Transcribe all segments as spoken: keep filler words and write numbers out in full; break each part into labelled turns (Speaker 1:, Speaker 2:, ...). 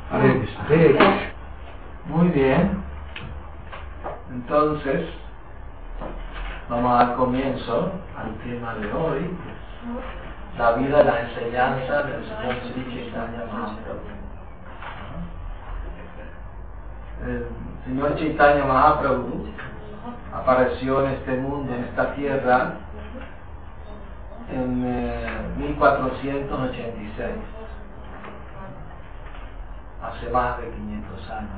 Speaker 1: Hare Krishna.
Speaker 2: Muy bien. Entonces, vamos a dar comienzo al tema de hoy, que es la vida y la enseñanza del Señor Sri Chaitanya Mahaprabhu. El Señor Chaitanya Mahaprabhu apareció en este mundo, en esta tierra, en eh, mil cuatrocientos ochenta y seis, hace más de quinientos años.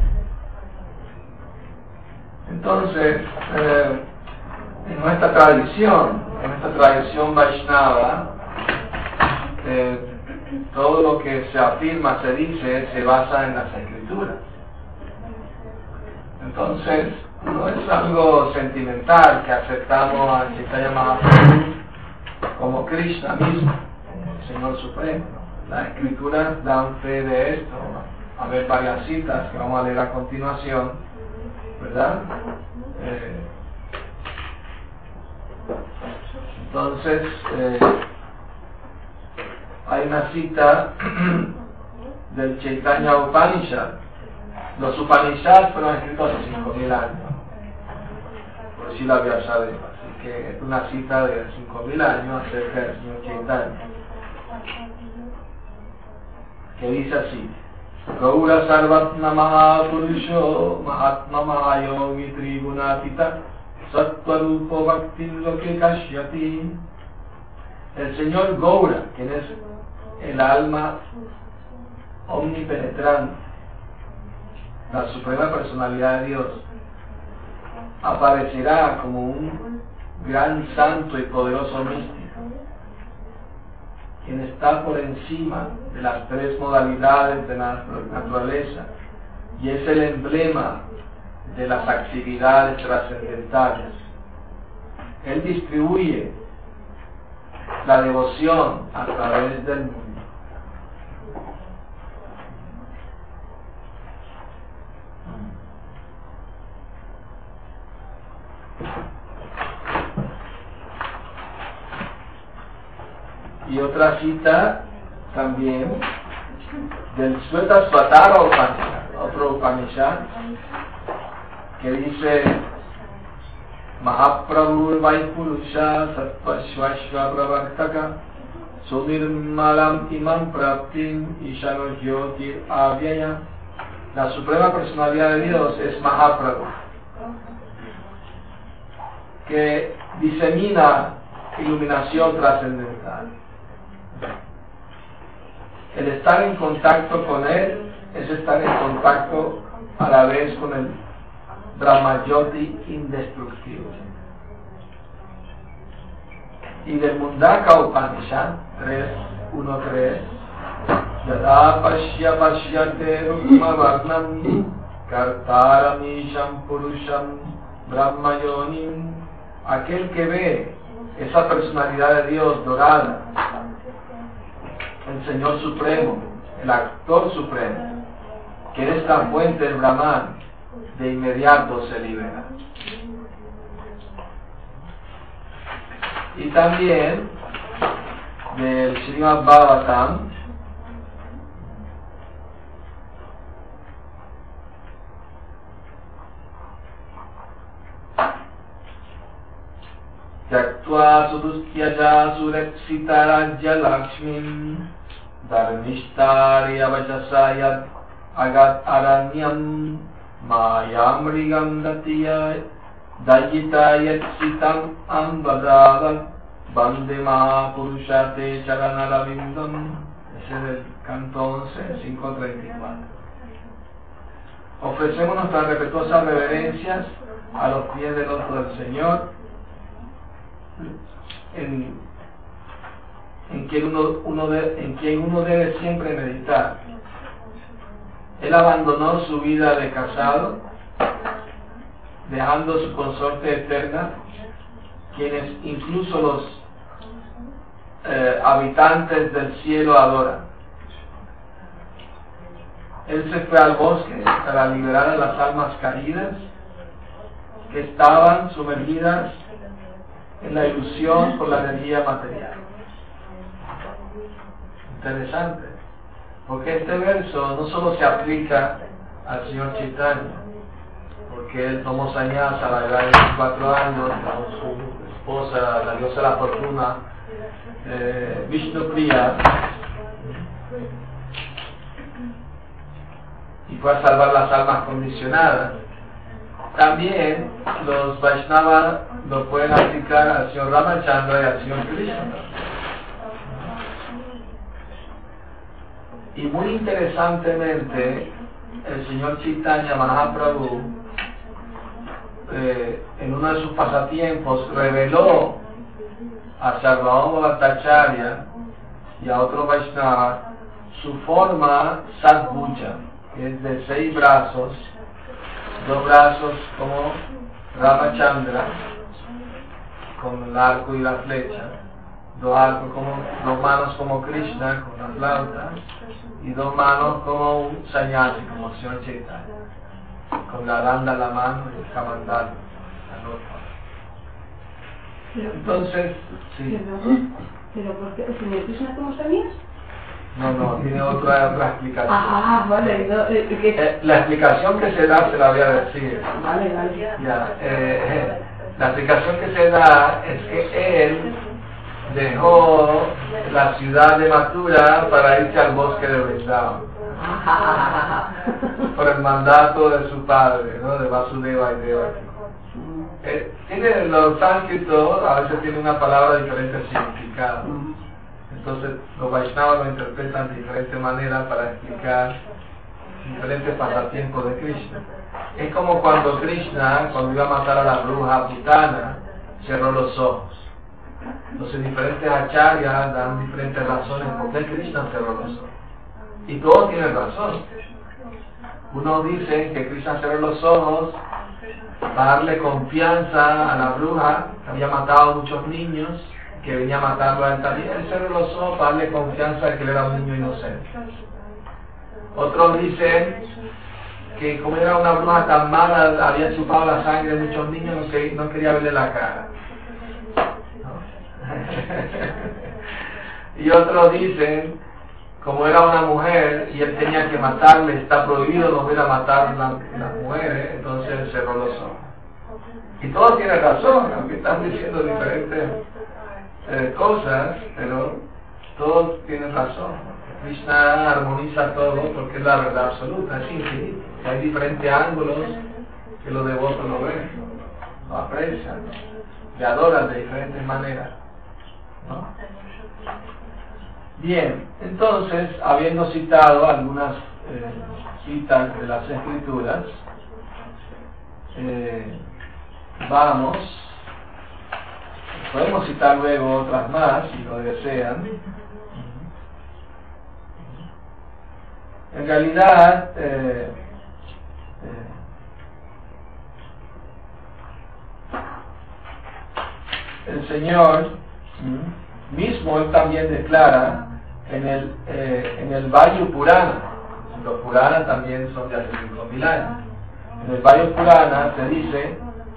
Speaker 2: Entonces, eh, en nuestra tradición, en nuestra tradición Vaishnava, eh, todo lo que se afirma, se dice, se basa en las escrituras. Entonces, no es algo sentimental que aceptamos a Chaitanya Mahaprabhu como Krishna mismo, el Señor Supremo. Las escrituras dan fe de esto. A ver varias citas que vamos a leer a continuación, ¿verdad? Eh, entonces, eh, hay una cita del Chaitanya Upanishad. Los Upanishads fueron escritos hace cinco mil años, por decirlo a Vyasadeva. Así que es una cita de cinco mil años acerca del Señor Chaitanya, que dice así: Gaura Sarvatma Mahapurusho Mahatma Mahayogi Tribunatita Sattvarupo Bhakti Loke Kashyati. El Señor Gaura, quien es el alma omnipenetrante, la suprema personalidad de Dios, aparecerá como un gran santo y poderoso místico, quien está por encima de las tres modalidades de la naturaleza y es el emblema de las actividades trascendentales. Él distribuye la devoción a través del mundo. Y otra cita también del Svetasvatara Upanishad, otro Upanishad, que dice: Mahaprabhu Vaipurusha Satvashvashva Pravartaka Sunirmalam Imam Praptin Ishano Jyotir Avyaya. La suprema personalidad de Dios es Mahaprabhu, que disemina iluminación trascendental. El estar en contacto con Él es estar en contacto a la vez con el Brahmayoti indestructible. Y del Mundaka Upanishad tres uno tres: Yada Pashya Pashyate Rukma Varnam Kartaramisham Purusham Brahmayonim. Aquel que ve esa personalidad de Dios dorada, el Señor Supremo, el actor supremo, que es la fuente del Brahman, de inmediato se libera. Y también del Srimad Bhagavatam, Yaktva Sudustyaja Surexita Rajya Lakshmin Dharmishtari Avajasayat Agat Aranyam Mayamrigam Datiya Dayita Yatsitam Ambadavat Bande Mahapurushate Charanarabindam. Ese es el canto once, cinco treinta y cuatro. Ofrecemos nuestras respetuosas reverencias a los pies del otro del Señor, en, en, quien uno, uno de, en quien uno debe siempre meditar. Él abandonó su vida de casado, dejando su consorte eterna, quienes incluso los eh, habitantes del cielo adoran. Él se fue al bosque para liberar a las almas caídas que estaban sumergidas en la ilusión por la energía material. Interesante. Porque este verso no solo se aplica al señor Chaitanya, porque él tomó sannyasa a la edad de veinticuatro años con su esposa, la diosa de la fortuna, eh, Vishnupriya, y fue a salvar las almas condicionadas. También los Vaishnavas lo pueden aplicar al señor Ramachandra y al señor Krishna. Y muy interesantemente, el señor Chaitanya Mahaprabhu, eh, en uno de sus pasatiempos, reveló a Sarvabhauma Bhattacharya y a otro Vaishnava su forma Sadbhuja, que es de seis brazos, dos brazos como Ramachandra, con el arco y la flecha, dos arcos como, dos manos como Krishna, con la flauta, y dos manos como un sannyasi, como el señor Chaitanya, con la aranda en la mano y el kamandal en la otra. Entonces, sí.
Speaker 1: ¿Pero por qué? ¿El señor Krishna cómo sabías?
Speaker 2: No, no, tiene otra, otra explicación.
Speaker 1: Ah, vale. No, eh,
Speaker 2: eh, la explicación que se da se la voy a decir.
Speaker 1: Vale, vale.
Speaker 2: Ya, eh, eh, la explicación que se da es que él dejó la ciudad de Mathura para irse al bosque de Vrindavan por el mandato de su padre, ¿no? De Vasudeva y Devaki. Eh, tiene los sánscritos, a veces tiene una palabra de diferentes significados. Entonces los Vaishnavas lo interpretan de diferentes maneras para explicar diferentes pasatiempos de Krishna. Es como cuando Krishna, cuando iba a matar a la bruja Putana, cerró los ojos. Entonces diferentes acharyas dan diferentes razones por qué Krishna cerró los ojos. Y todos tienen razón. Unos dicen que Krishna cerró los ojos para darle confianza a la bruja que había matado a muchos niños, que venía a matarlo a él también. Él cerró los ojos para darle confianza de que él era un niño inocente. Otros dicen que como era una bruja tan mala, había chupado la sangre de muchos niños, no, que, no quería verle la cara. Y otros dicen, como era una mujer y él tenía que matarle, está prohibido no ver a matar las la mujeres, entonces él cerró los ojos. Y todos tienen razón, aunque están diciendo diferentes eh, cosas, pero todos tienen razón. Krishna armoniza todo porque es la verdad absoluta, es infinito. Hay diferentes ángulos que los devotos lo ven, lo aprecian, le adoran de diferentes maneras, ¿no? Bien, entonces, habiendo citado algunas eh, citas de las Escrituras, eh, vamos, podemos citar luego otras más, si lo desean. En realidad, eh, eh, el Señor mismo, él también declara en el, eh, en el Vayu Purana, los Puranas también son de hace cinco mil años, en el Vayu Purana se dice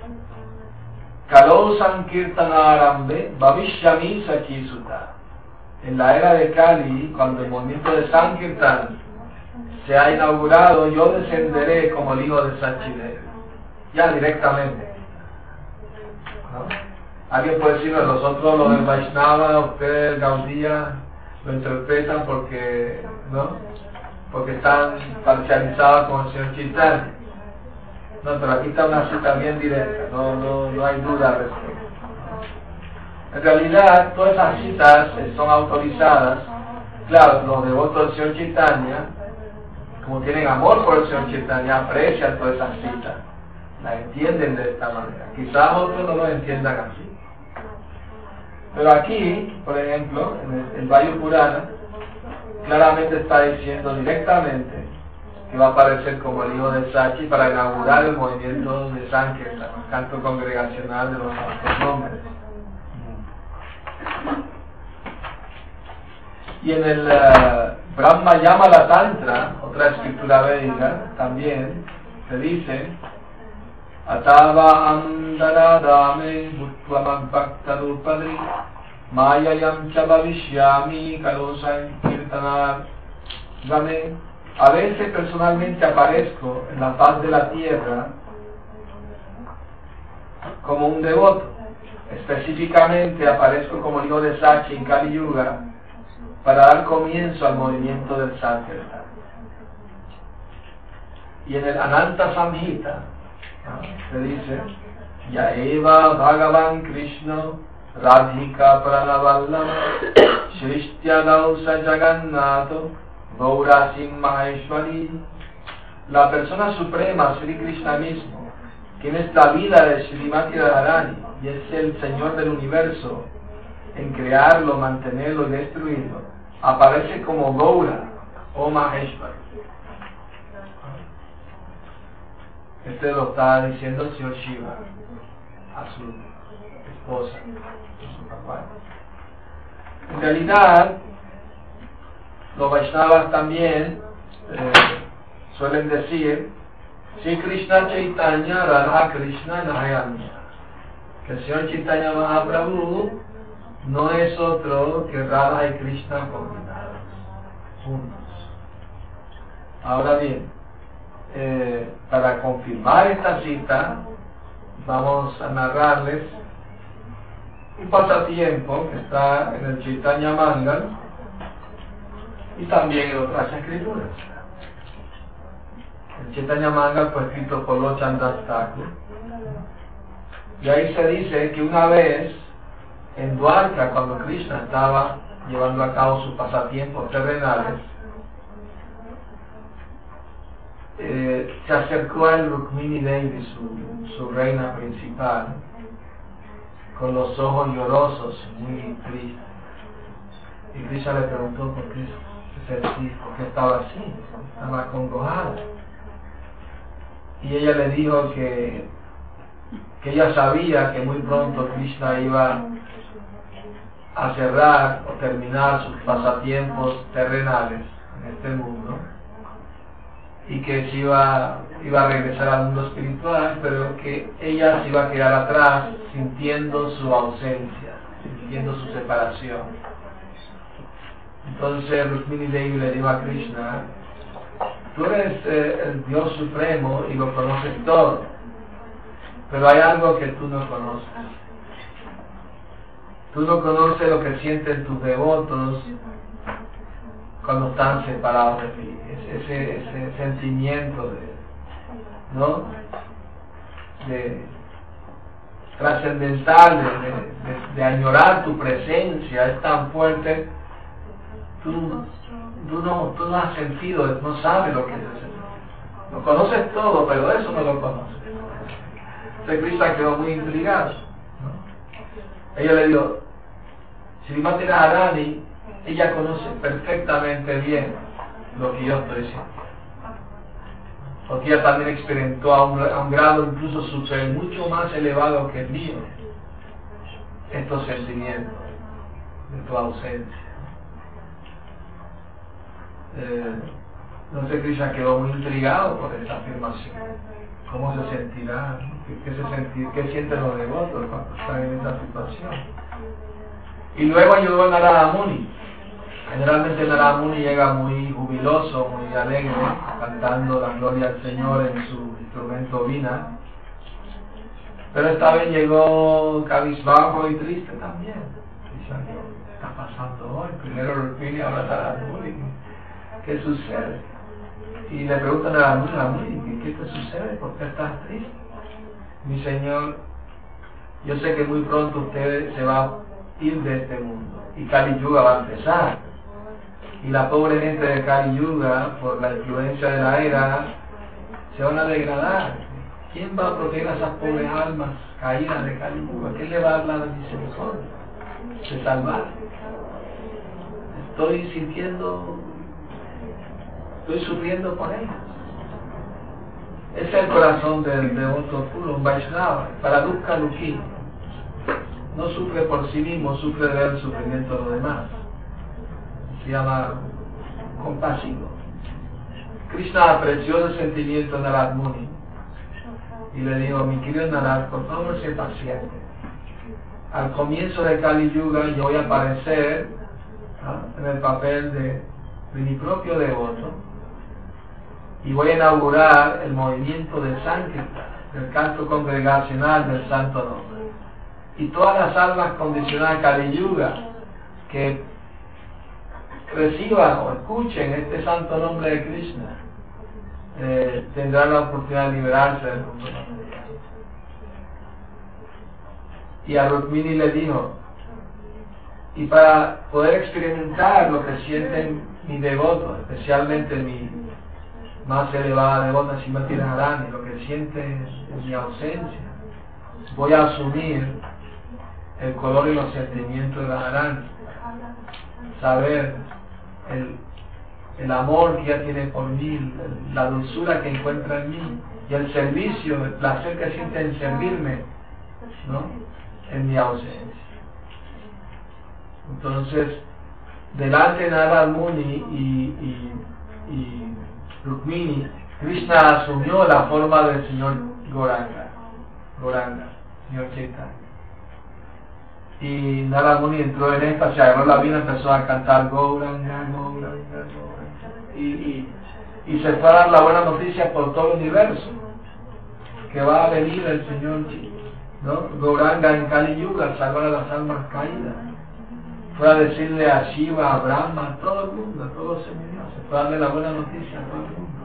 Speaker 2: Kalo Sankirtana Arambe Bhavishyami Sakisuta. En la era de Kali, cuando el movimiento de Sankirtan se ha inaugurado, yo descenderé como el hijo de Sachideva, ya directamente, ¿no? Alguien puede decir, nosotros los del Vaishnava, ustedes Gaudiya lo interpretan porque, ¿no? Porque están parcializados con el señor Chaitanya. No, pero aquí está una cita bien directa, no, no, no hay duda al respecto. En realidad, todas esas citas son autorizadas. Claro, los devotos del señor Chaitanya, como tienen amor por el señor Chaitanya, aprecian todas esas citas, las entienden de esta manera. Quizás otros no lo entiendan así. Pero aquí, por ejemplo, en el, el Vayu Purana, claramente está diciendo directamente que va a aparecer como el hijo de Sachi para inaugurar el movimiento de Sankirtan, el canto congregacional de los santos nombres. Y en el uh, Brahma Yamala Tantra, otra escritura védica, también se dice Atava Andaradame Bhutva Bhaktarupadi Mayayam Chabavishyami Kalo Sankirtanar Amén. A veces personalmente aparezco en la faz de la tierra como un devoto. Específicamente aparezco como hijo de Sachi en Kali Yuga para dar comienzo al movimiento del Sankirtan. Y en el Ananta Samhita se dice Yaeva Bhagavan Krishna Radhika Pranavallava Shrishtyadausa Jagannatho Gaurasim Maheshwari. La persona suprema, Sri Krishna mismo, quien es la vida de Srimati Radharani y es el Señor del universo en crearlo, mantenerlo y destruirlo, aparece como Gaura o Maheshwari. Este lo está diciendo el señor Shiva a su esposa, a su papá. En realidad, los Vaishnavas también eh, suelen decir Sri Krishna Chaitanya Radha Krishna Nayanya, que el señor Chaitanya Mahaprabhu no es otro que Radha y Krishna combinados juntos. Ahora bien, eh, para confirmar esta cita vamos a narrarles un pasatiempo que está en el Chaitanya Mangal y también en otras escrituras. El Chaitanya Mangal fue escrito por Lochandras Thakur y ahí se dice que una vez en Dwarka, cuando Krishna estaba llevando a cabo sus pasatiempos terrenales, eh, se acercó a Rukmini Devi, su, su reina principal, con los ojos llorosos, muy tristes. Y Krishna le preguntó por qué, por qué estaba así, estaba acongojada. Y ella le dijo que, que ella sabía que muy pronto Krishna iba a cerrar o terminar sus pasatiempos terrenales en este mundo y que se iba, iba a regresar al mundo espiritual, pero que ella se iba a quedar atrás sintiendo su ausencia, sintiendo su separación. Entonces Rukmini Devi le dijo a Krishna: tú eres eh, el Dios supremo y lo conoces todo, pero hay algo que tú no conoces. Tú no conoces lo que sienten tus devotos cuando están separados de ti, ese, ese sentimiento de, ¿no? de trascendental, de, de, de, de añorar tu presencia, es tan fuerte. Tú, tú, no, tú no has sentido, no sabes lo que es eso. Lo conoces todo, pero eso no lo conoces. Entonces Krishna quedó muy intrigado, ¿no? Ella le dijo: Srimati Radharani, ella conoce perfectamente bien lo que yo estoy diciendo, porque ella también experimentó a un, a un grado incluso super, mucho más elevado que el mío estos sentimientos de tu ausencia. Eh, no sé, Krishna quedó muy intrigado por esta afirmación. ¿Cómo se sentirá? ¿Qué, qué, se sentir, qué sienten los devotos cuando están en esta situación? Y luego ayudó a Narada Muni. Generalmente Narada Muni llega muy jubiloso, muy alegre, cantando la gloria al Señor en su instrumento Vina. Pero esta vez llegó cabizbajo y triste también. ¿Qué está pasando hoy? Primero Rukmini, ahora Narada Muni. ¿Qué sucede? Y le preguntan a Narada Muni: Narada Muni, ¿qué te sucede? ¿Por qué estás triste? Mi Señor, yo sé que muy pronto usted se va a ir de este mundo y Kali Yuga va a empezar, y la pobre gente de Kali Yuga, por la influencia de la era, se van a degradar. ¿Quién va a proteger a esas pobres almas caídas de Kali Yuga? ¿Quién le va a dar la misericordia de salvar? Estoy sintiendo, estoy sufriendo por ellas. Ese es el corazón del devoto puro, un Vaishnava. Para Dukkha Lukhi, no sufre por sí mismo, sufre de ver el sufrimiento de los demás. Se llama compasivo. Krishna apreció el sentimiento de Narad Muni y le dijo: mi querido Narad, por favor, sé paciente. Al comienzo de Kali Yuga yo voy a aparecer, ¿no?, en el papel de de mi propio devoto, y voy a inaugurar el movimiento de Sankirtan, del canto congregacional del Santo Nombre. Y todas las almas condicionadas Kali Yuga que reciban o escuchen este santo nombre de Krishna eh, tendrán la oportunidad de liberarse del mundo material. Y a Rukmini le dijo, y para poder experimentar lo que sienten mis devotos, especialmente mi más elevada devota Srimati Radharani, lo que siente en mi ausencia, voy a asumir el color y los sentimientos de Radharani, saber el, el amor que ella tiene por mí, la dulzura que encuentra en mí, y el servicio, el placer que siente en servirme, ¿no?, en mi ausencia. Entonces, delante de Narad Muni y, y, y Rukmini, Krishna asumió la forma del señor Gauranga, Gauranga, señor Chaitanya. Y Narad Muni entró en éxtasis, agarró la vina, empezó a cantar Gauranga, Gauranga, Gauranga, y, y, y se fue a dar la buena noticia por todo el universo, que va a venir el señor, ¿no?, Gauranga en Kali Yuga, salvar a las almas caídas. Fue a decirle a Shiva, a Brahma, a todo el mundo, a todos los señores, fue a darle la buena noticia a todo el mundo,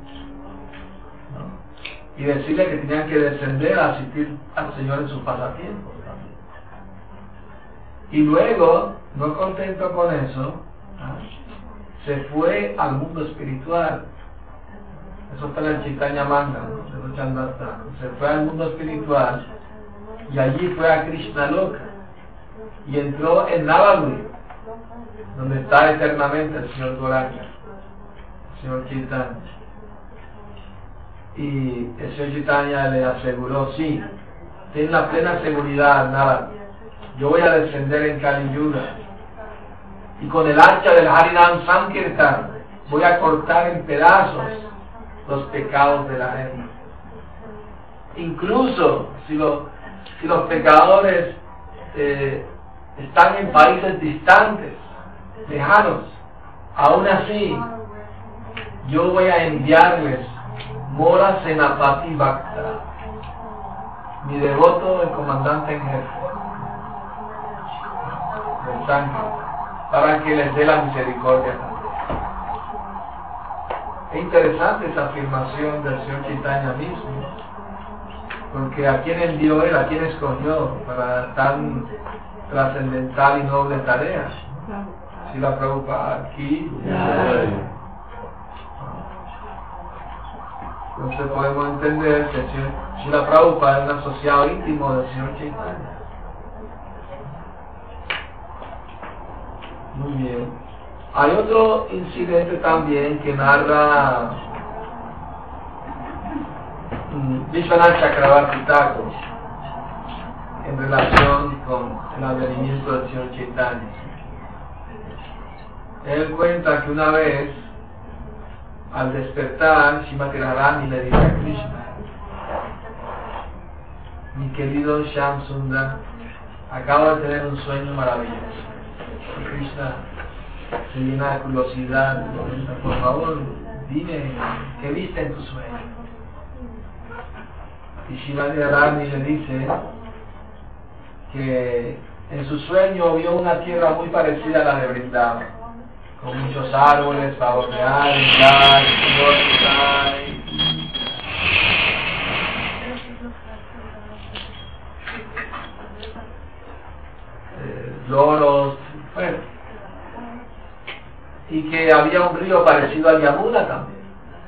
Speaker 2: ¿no?, y decirle que tenían que descender a asistir al Señor en sus pasatiempos también. Y luego, no contento con eso, ¿ah?, se fue al mundo espiritual. Eso está en el Chaitanya Manga, ¿no?, de Lochandata. Se fue al mundo espiritual y allí fue a Krishna Loka y entró en Navadvip, donde está eternamente el señor Gauranga, el señor Chaitanya. Y el señor Chaitanya le aseguró, sí, ten la plena seguridad, nada, yo voy a descender en Kali Yuga y con el hacha del Harinam Sankirtan voy a cortar en pedazos los pecados de la gente. Incluso si, lo, si los pecadores eh, están en países distantes, lejanos, aún así yo voy a enviarles Mora Senapati Bhakta, mi devoto, el comandante en jefe del Sankirtan, para que les dé la misericordia también. Es interesante esa afirmación del señor Chaitanya mismo, porque a quién envió él, a quién escogió para tan trascendental y noble tarea. Si la Prabhupada aquí, entonces podemos entender que si la Prabhupada es un asociado íntimo del señor Chaitanya. Muy bien. Hay otro incidente también que narra um, Vishwanath Chakravarti Thakur en relación con el advenimiento del señor Chaitanya. Él cuenta que una vez, al despertar, Srimati Radharani le dice a Krishna: mi querido Shyam Sundar, acabo de tener un sueño maravilloso. Y Krishna se llena de curiosidad, por favor, dime, ¿qué viste en tu sueño? Y Srimati Radharani le dice que en su sueño vio una tierra muy parecida a la de Vrindavan, con muchos árboles para ordenar, eh, loros, bueno, y que había un río parecido al Yamuna también,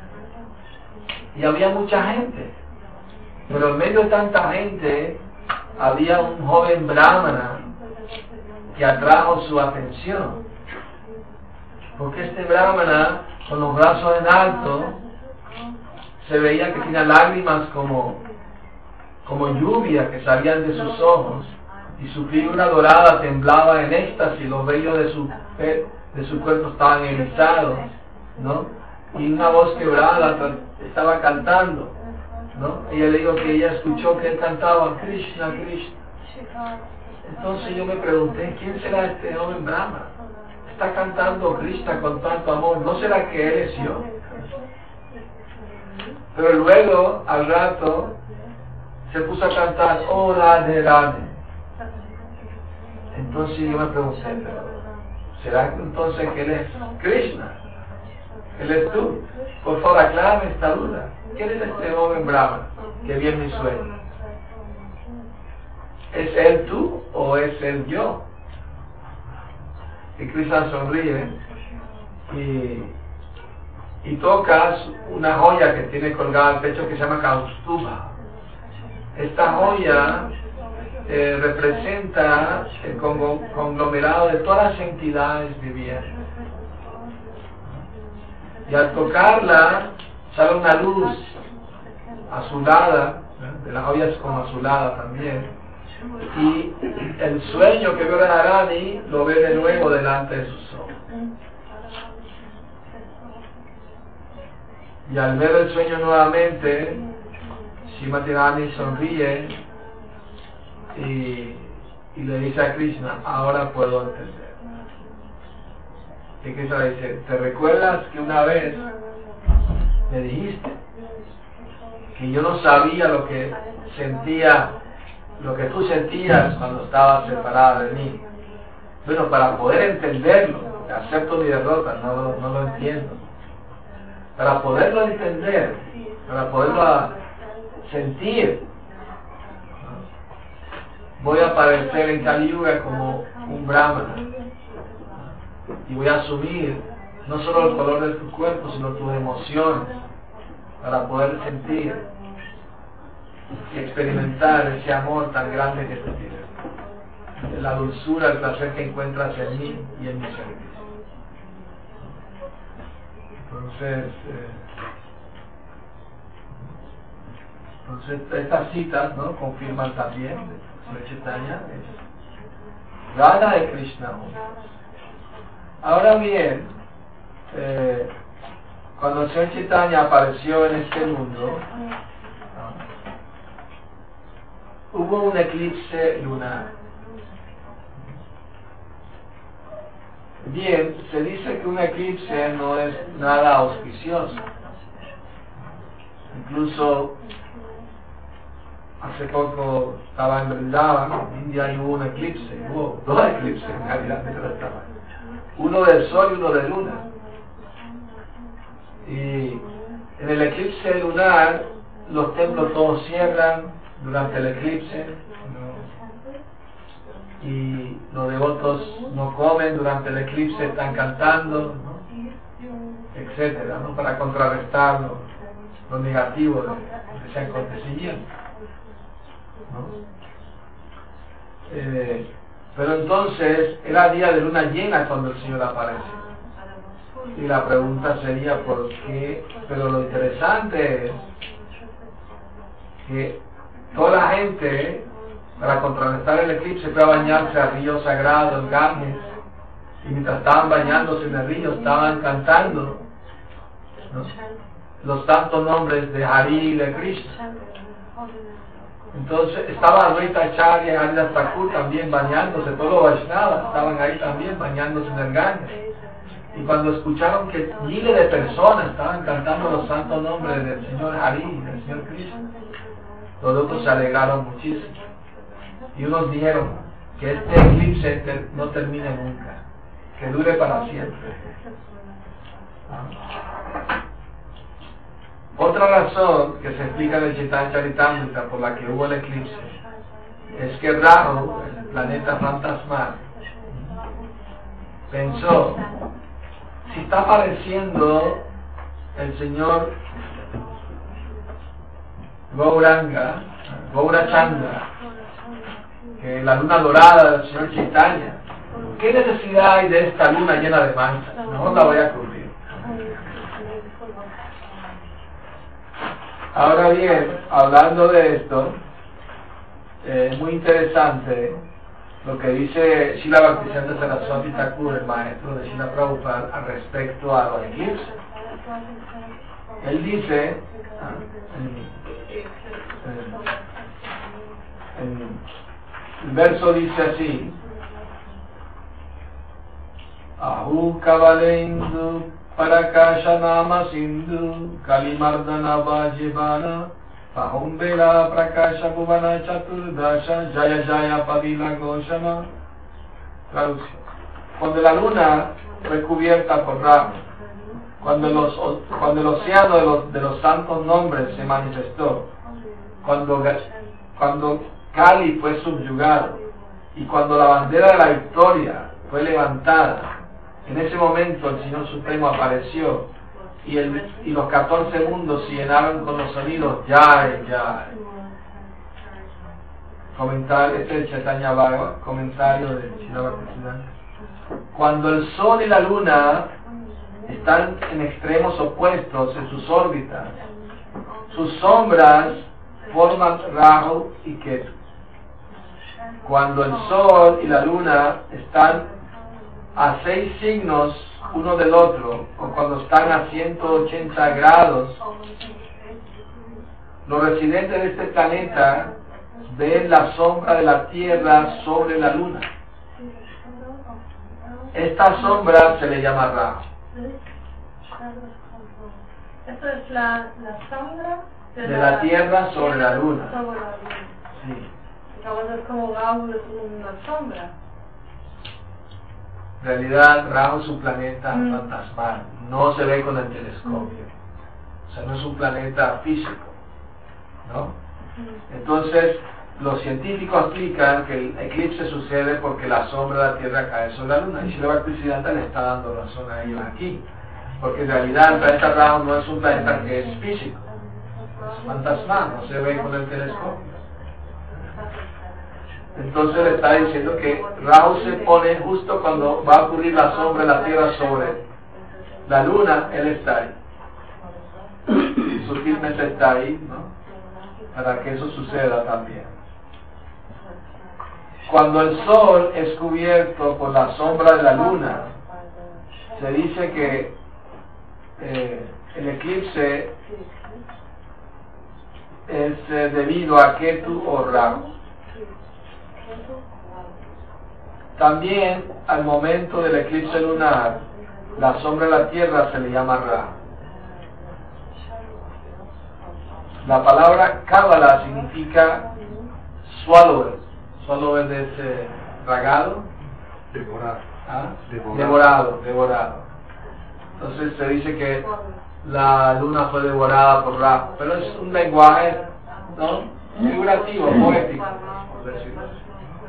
Speaker 2: y había mucha gente, pero en medio de tanta gente había un joven brahmana que atrajo su atención, porque este brahmana, con los brazos en alto, se veía que tenía lágrimas como, como lluvia que salían de sus ojos, y su figura dorada temblaba en éxtasis, los vellos de su, de su cuerpo estaban erizados, ¿no? Y una voz quebrada estaba cantando, ¿no? Ella le dijo que ella escuchó que él cantaba Krishna, Krishna. Entonces yo me pregunté, ¿quién será este joven brahmana? está cantando Krishna con tanto amor? ¿No será que él es yo? Pero luego, al rato, se puso a cantar, oh Radhe Radhe. Entonces yo me pregunté, pero ¿será entonces que él es Krishna? ¿Él es tú? Por favor, aclárame esta duda. ¿Quién es este joven Brahma que vi en mi sueño? ¿Es él tú o es él yo? Y Krishna sonríe y, y toca una joya que tiene colgada al pecho que se llama Kaustuba. Esta joya eh, representa el conglomerado de todas las entidades vivientes. Y al tocarla sale una luz azulada, ¿eh? De la joya es como azulada también, y el sueño que vio Radharani lo ve de nuevo delante de sus ojos. Y al ver el sueño nuevamente, Srimati Radharani sonríe y, y le dice a Krishna, ahora puedo entender. Y Krishna le dice, ¿te recuerdas que una vez me dijiste que yo no sabía lo que sentía, lo que tú sentías cuando estabas separada de mí? Bueno, para poder entenderlo, acepto mi derrota, no, no lo entiendo. Para poderlo entender, para poderlo sentir, voy a aparecer en Kali Yuga como un brahmana y voy a asumir no solo el color de tu cuerpo, sino tus emociones, para poder sentir y experimentar ese amor tan grande que tú tienes, la dulzura, el placer que encuentras en mí y en mi servicio. Entonces, eh, entonces estas citas, ¿no?, confirman también Sri Chaitanya es Radha y Krishna. Ahora bien, eh, cuando Sri Chaitanya apareció en este mundo, ¿no?, hubo un eclipse lunar. Bien, se dice que un eclipse no es nada auspicioso. Incluso hace poco estaba en Vrindavan, en India, y hubo un eclipse, hubo dos eclipses en realidad, uno del sol y uno de luna. Y en el eclipse lunar los templos todos cierran durante el eclipse, ¿no?, y los devotos no comen durante el eclipse, están cantando, ¿no?, etcétera, ¿no?, para contrarrestar lo, lo negativo de, de ese acontecimiento, ¿no? Eh, pero entonces era día de luna llena cuando el Señor aparece. Y la pregunta sería ¿por qué? Pero lo interesante es que toda la gente, para contrarrestar el eclipse, fue a bañarse al río sagrado, el Ganges, y mientras estaban bañándose en el río estaban cantando, ¿no?, los tantos nombres de Hari y de Krishna. Entonces estaba Advaita Acharya y Haridas Thakur también bañándose, todos los Vaishnavas estaban ahí también bañándose en el Ganges. Y cuando escucharon que miles de personas estaban cantando los santos nombres del Señor Hari y del Señor Krishna, los otros se alegraron muchísimo. Y unos dijeron que este eclipse no termine nunca, que dure para siempre. ¿Ah? Otra razón que se explica en el Chaitanya Charitamrita por la que hubo el eclipse es que Rahu, el planeta fantasmal, pensó, si está apareciendo el señor Gauranga, Gaurachandra, que la luna dorada del señor Chaitanya, ¿qué necesidad hay de esta luna llena de manchas? No la voy a cubrir. Ahora bien, hablando de esto, eh, es muy interesante lo que dice Srila Bhaktisiddhanta Saraswati Thakur, el maestro de Srila Prabhupada, al respecto a los eclipses. Él dice, en, en, el verso dice así, Ahu Kavalendu Parakasha Nama Sindhu Kalimardana Vajivana Pahumbela Prakasha Bhuvana Chaturdasha Jaya Jaya Pavila Goshana. Traducción. Cuando la luna recubierta por Ra, cuando, los, cuando el océano de los, de los santos nombres se manifestó, cuando, cuando Kali fue subyugado y cuando la bandera de la victoria fue levantada, en ese momento el Señor Supremo apareció y, el, y los catorce mundos se llenaron con los sonidos Jai, Jai. Comentario, este es Chaitanya Bhagavad, comentario de Srila Bhaktisiddhanta. Cuando el sol y la luna están en extremos opuestos en sus órbitas, sus sombras forman Rahu y Ketu. Cuando el sol y la luna están a seis signos uno del otro, o cuando están a ciento ochenta grados, los residentes de este planeta ven la sombra de la Tierra sobre la luna. Esta sombra se le llama Rahu.
Speaker 1: Esto es la, la sombra de,
Speaker 2: de la, la Tierra sobre la luna.
Speaker 1: Sobre la luna.
Speaker 2: Sí.
Speaker 1: Entonces, como Rahu es una sombra.
Speaker 2: En realidad, Rahu es un planeta
Speaker 1: mm.
Speaker 2: fantasmal. No se ve con el telescopio.
Speaker 1: Mm.
Speaker 2: O sea, no es un planeta físico, ¿no?
Speaker 1: Mm.
Speaker 2: Entonces, los científicos explican que el eclipse sucede porque la sombra de la Tierra cae sobre la luna. Y Srila Bhaktisiddhanta le está dando razón a ellos aquí. Porque en realidad el planeta Rahu no es un planeta que es físico. Es fantasmal, no se ve con el telescopio. Entonces le está diciendo que Rahu se pone justo cuando va a ocurrir la sombra de la Tierra sobre la luna, él está ahí. Sutilmente está ahí, ¿no? Para que eso suceda también. Cuando el sol es cubierto por la sombra de la luna, se dice que eh, el eclipse es eh, debido a Ketu o Rahu. También al momento del eclipse lunar, la sombra de la Tierra se le llama Rahu. La palabra Kabbalah significa swallower. Swallower es eh, tragado,
Speaker 3: devorado.
Speaker 2: ¿Ah?
Speaker 3: devorado,
Speaker 2: devorado, devorado. Entonces se dice que la luna fue devorada por Rahu, pero es un lenguaje, ¿no?, figurativo, poético, por decirlo así.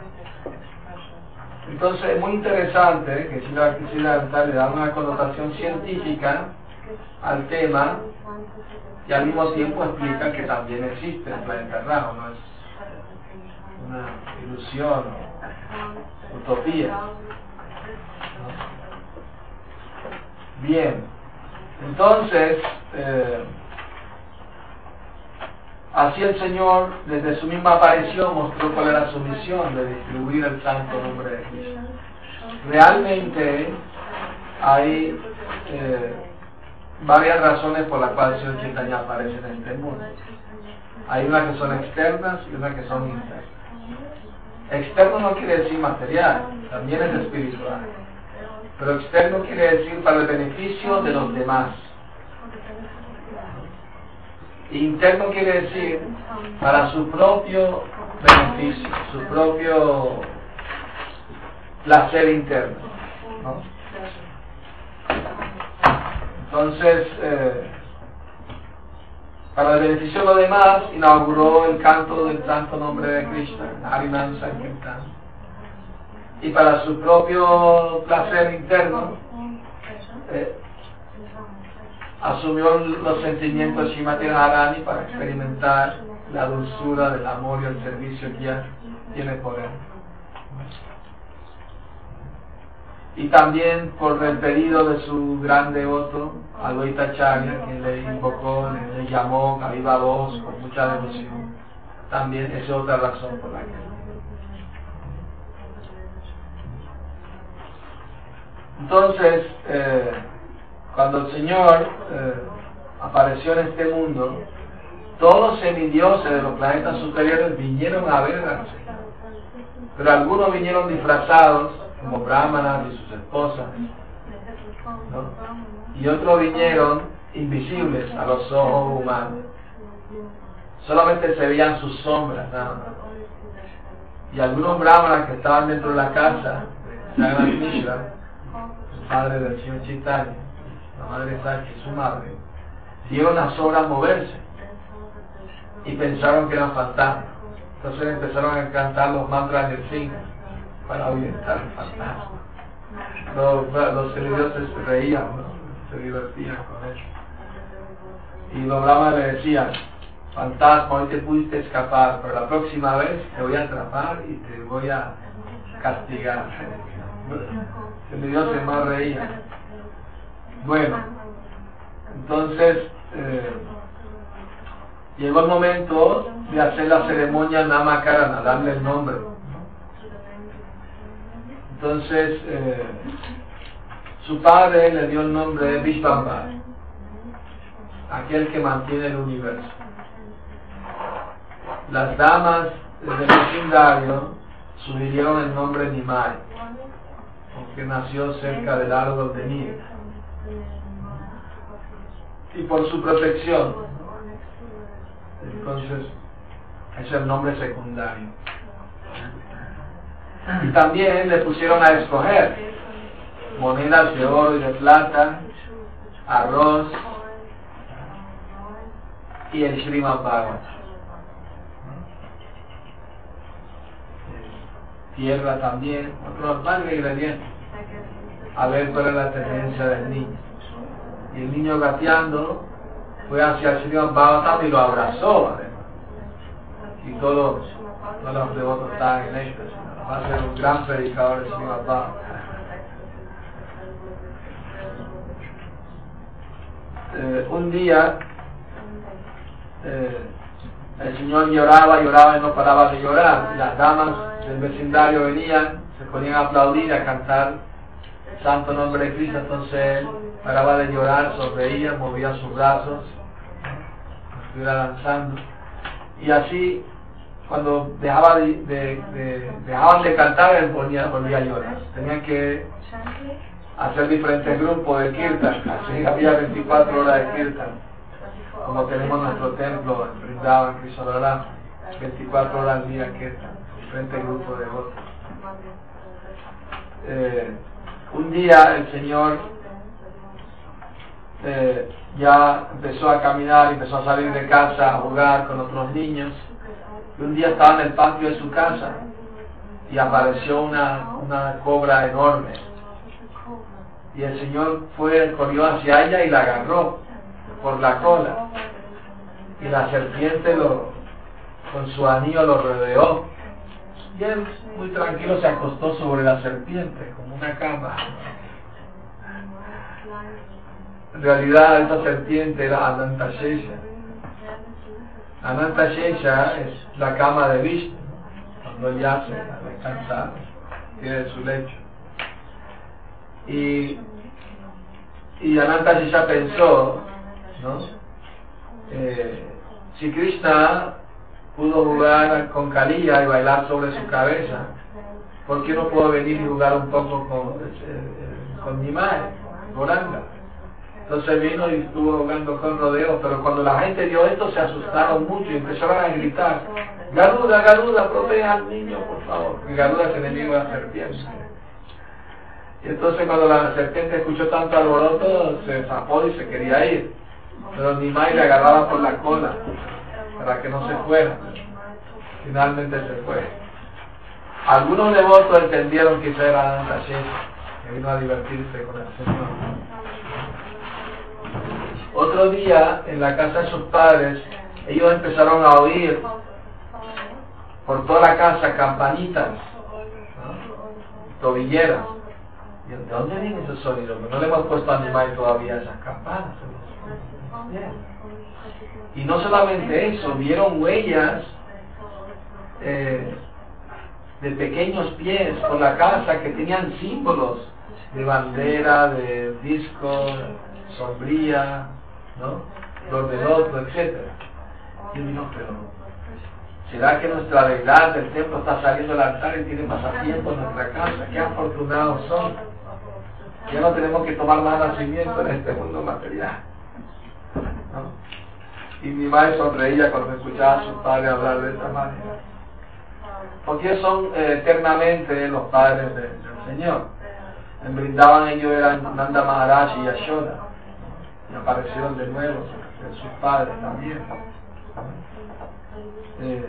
Speaker 2: Entonces es muy interesante que Srila Bhaktisiddhanta le da una connotación científica al tema y al mismo tiempo explica que también existe el planeta Rahu, no es una ilusión o utopía, ¿no? Bien, entonces eh, así el Señor desde su misma aparición mostró cuál era su misión de distribuir el santo nombre de Cristo. Realmente hay eh, varias razones por las cuales el Señor Chaitanya aparece en este mundo. Hay unas que son externas y unas que son internas. Externo no quiere decir material, también es espiritual. Pero externo quiere decir para el beneficio de los demás. Interno quiere decir para su propio beneficio, su propio placer interno, ¿no? Entonces, eh, para el beneficio de los demás, inauguró el canto del santo nombre de Krishna, Harinam Sankirtan. Y para su propio placer interno, eh, asumió los sentimientos de Srimati Radharani para experimentar la dulzura del amor y el servicio que ella tiene por él. Y también por el pedido de su gran devoto, Advaita Acharya, quien le invocó, le, le llamó a viva voz con mucha devoción. También esa es otra razón por la que. Entonces, eh, cuando el Señor eh, apareció en este mundo, todos los semidioses de los planetas superiores vinieron a ver al Señor. Pero algunos vinieron disfrazados como brahmanas y sus esposas, ¿no? Y otros vinieron invisibles a los ojos humanos, solamente se veían sus sombras nada más. Y algunos brahmanas que estaban dentro de la casa, Sagrada Mishra, el padre del señor Chaitanya, la madre Sachi, su madre, vieron las sombras moverse y pensaron que eran fantasmas. Entonces empezaron a cantar los mantras del fin para ahuyentar el fantasma. Los, los semidioses se reían, ¿no? Se divertían con eso. Y los brahmanas le decían: fantasma, hoy te pudiste escapar, pero la próxima vez te voy a atrapar y te voy a castigar. Los semidioses más reían. Bueno, entonces eh, llegó el momento de hacer la ceremonia Namakarana, darle el nombre. Entonces eh, su padre le dio el nombre de Vishvambara, aquel que mantiene el universo. Las damas del vecindario sugirieron el nombre Nimai, porque nació cerca del árbol de miel, y por su protección, entonces es el nombre secundario. Y también le pusieron a escoger monedas de oro y de plata, arroz y el Srimad Bhagavatam, tierra también, otros varios ingredientes, a ver cuál es la tendencia del niño. Y el niño gateando fue hacia el Srimad Bhagavatam y lo abrazó, además. Y todos, todos los devotos estaban en éxtasis. Va a ser un gran predicador del Srimad Bhagavatam. Eh, un día eh, el señor lloraba, lloraba y no paraba de llorar. Las damas del vecindario venían, se ponían a aplaudir, a cantar el santo nombre de Cristo. Entonces él paraba de llorar, sonreía, movía sus brazos, estuviera danzando. Y así, cuando dejaba de, de, de, dejaban de cantar, él volvía, volvía a llorar. Tenían que hacer diferentes grupos de kirtan. Así había veinticuatro horas de kirtan, como tenemos nuestro templo en Vrindavan, Krishnadara, veinticuatro horas al día kirtan, diferentes grupos de votos. Eh, un día el Señor eh, ya empezó a caminar, empezó a salir de casa, a jugar con otros niños. Y un día estaba en el patio de su casa y apareció una, una cobra enorme. Y el Señor fue, corrió hacia ella y la agarró por la cola. Y la serpiente lo, con su anillo lo rodeó. Y él, muy tranquilo, se acostó sobre la serpiente, como una cama. En realidad, esa serpiente era Anantashesha. Anantashesha es la cama de Vishnu, cuando él yace a descansar, tiene su lecho. Y, y Anantashesha pensó, ¿no? Eh, si Krishna pudo jugar con Kaliya y bailar sobre su cabeza, ¿por qué no puedo venir y jugar un poco con, eh, con Nimai, Goranga? Entonces vino y estuvo jugando con rodeo, pero cuando la gente vio esto se asustaron mucho y empezaron a gritar: Garuda, Garuda, proteja al niño, por favor. Y Garuda es enemigo de la serpiente. Y entonces cuando la serpiente escuchó tanto alboroto, se zafó y se quería ir. Pero Nimai le agarraba por la cola para que no se fuera. Finalmente se fue. Algunos devotos entendieron que esa era Anantashesha, que vino a divertirse con el Señor. Otro día, en la casa de sus padres, ellos empezaron a oír por toda la casa campanitas, ¿no? Tobilleras. ¿Y de dónde viene ese sonido? No le hemos puesto a Nimai todavía esas campanas. Bien. Y no solamente eso, vieron huellas eh, de pequeños pies por la casa que tenían símbolos de bandera, de disco, sombrilla, ¿no? Flor de loto, etcétera. Y vino, pero ¿Será que nuestra deidad del templo está saliendo del altar y tiene pasatiempo en nuestra casa? ¡Qué afortunados son! Ya no tenemos que tomar más nacimiento en este mundo material, ¿no? Y mi madre sonreía cuando escuchaba a su padre hablar de esta manera. Porque ellos son eh, eternamente los padres de, del Señor. En Brindavan ellos eran Nanda Maharaj y Yashoda, y aparecieron de nuevo de sus padres también. Eh,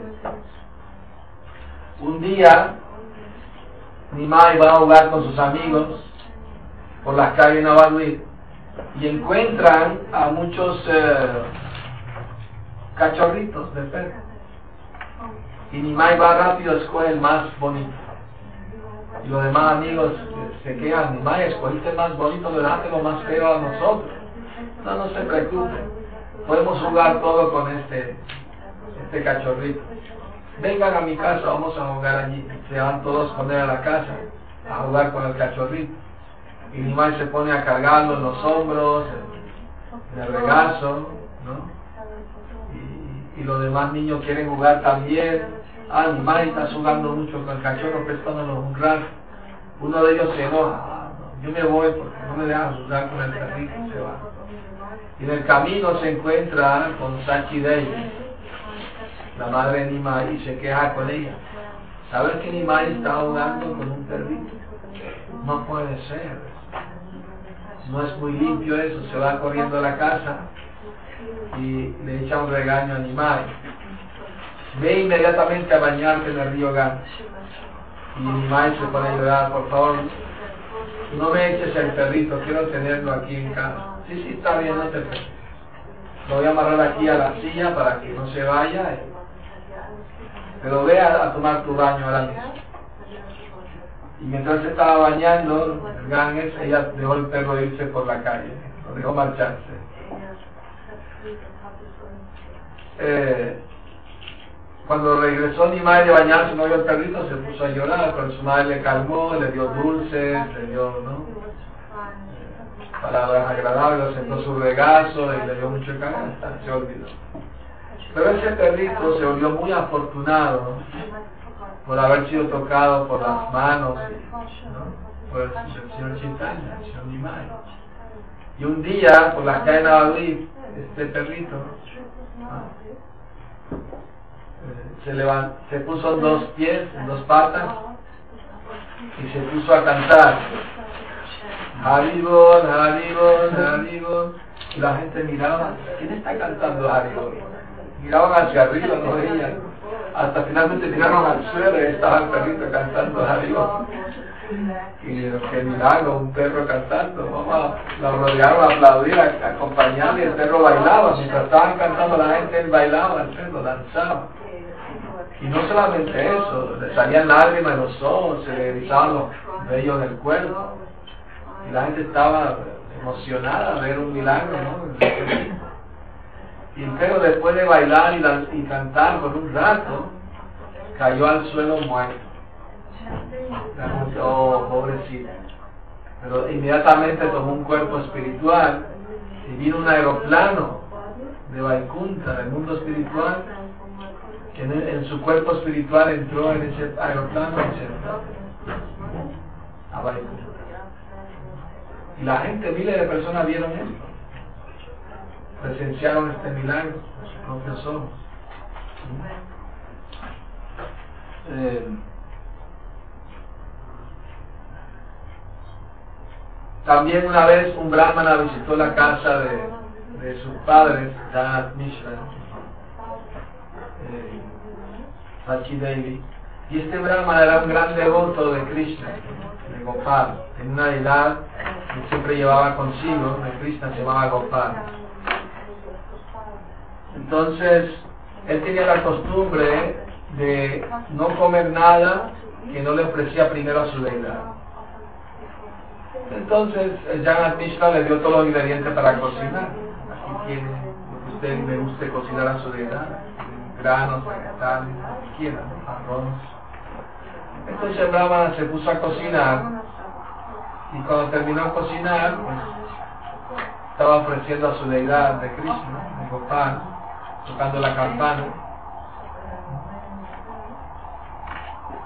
Speaker 2: un día Nimai va a jugar con sus amigos por las calles de Navadvip y encuentran a muchos eh, cachorritos de perro, y Nimai va rápido, escoge el más bonito, y los demás amigos se quejan: Nimai, escogiste el más bonito, le daste lo más feo a nosotros. No, no se preocupe, podemos jugar todo con este este cachorrito. Vengan a mi casa, vamos a jugar allí. Se van todos con él a la casa a jugar con el cachorrito, y Nimai se pone a cargarlo en los hombros, en el regazo, ¿no? Y, y los demás niños quieren jugar también. Ah, Nimai, estás jugando mucho con el cachorro, préstanos un rato. Uno de ellos se enoja: ah, no, yo me voy porque no me dejan jugar con el perrito, y se va. Y en el camino se encuentra con Sachi Devi, la madre de Nimai, y se queja con ella. ¿Sabes que Nimai está jugando con un perrito? No puede ser, no es muy limpio eso. Se va corriendo a la casa y le echa un regaño a Nimai: ve inmediatamente a bañarte en el río Ganges. Y Nimai se pone a llorar: por favor, no me eches el perrito, quiero tenerlo aquí en casa. Sí, sí, está bien, no te preocupes. Lo voy a amarrar aquí a la silla para que no se vaya, pero ve a, a tomar tu baño ahora mismo. Y mientras se estaba bañando el Ganges, ella dejó el perro irse por la calle, lo dejó marcharse. Eh, cuando regresó Nimai de bañarse, no vio el perrito, se puso a llorar, pero su madre le calmó, le dio dulces, le dio, ¿no?, palabras agradables, sentó su regazo y le dio mucho cariño, se olvidó. Pero ese perrito se volvió muy afortunado por haber sido tocado por las manos, ¿no?, por el señor Chaitanya, el señor Nimai. Y un día, por la calle de Navadvip, este perrito, ¿no?, eh, se levantó, se puso en dos pies, en dos patas, y se puso a cantar: Haribol, Haribol, Haribol. Y la gente miraba: ¿quién está cantando Haribol? Miraban hacia arriba, no veían. Hasta finalmente miraron al suelo y estaba el perrito cantando Haribol. Y qué milagro, un perro cantando. Vamos a, lo rodearon a aplaudir, a, a acompañarle, y el perro bailaba. Mientras estaban cantando la gente, él bailaba, el perro danzaba. Y no solamente eso, le salían lágrimas de los ojos, se le erizaban los vellos del cuerpo. Y la gente estaba emocionada a ver un milagro, ¿no? Y el perro, después de bailar y, y cantar por un rato, cayó al suelo muerto. La gente: oh, pobrecito. Pero inmediatamente tomó un cuerpo espiritual y vino un aeroplano de Vaikunta, del mundo espiritual, que en, en su cuerpo espiritual entró en ese aeroplano y se fue a Vaikunta. Y la gente, miles de personas vieron esto, presenciaron este milagro con sus propios ojos. Eh, también una vez un brahmana visitó la casa de, de sus padres, Jagannath Mishra, eh, Sachi Devi, y este brahmana era un gran devoto de Krishna, de Gopal. En una deidad que siempre llevaba consigo de Krishna, se llamaba Gopal. Entonces él tenía la costumbre de no comer nada que no le ofrecía primero a su deidad. Entonces el Jagannath Mishra le dio todos los ingredientes para cocinar. Aquí tiene lo que usted le guste cocinar a su deidad: granos, vegetales, lo que quiera, arroz. Entonces el brahmana se puso a cocinar, y cuando terminó de cocinar, pues estaba ofreciendo a su deidad de Krishna, de Gopal, tocando la campana.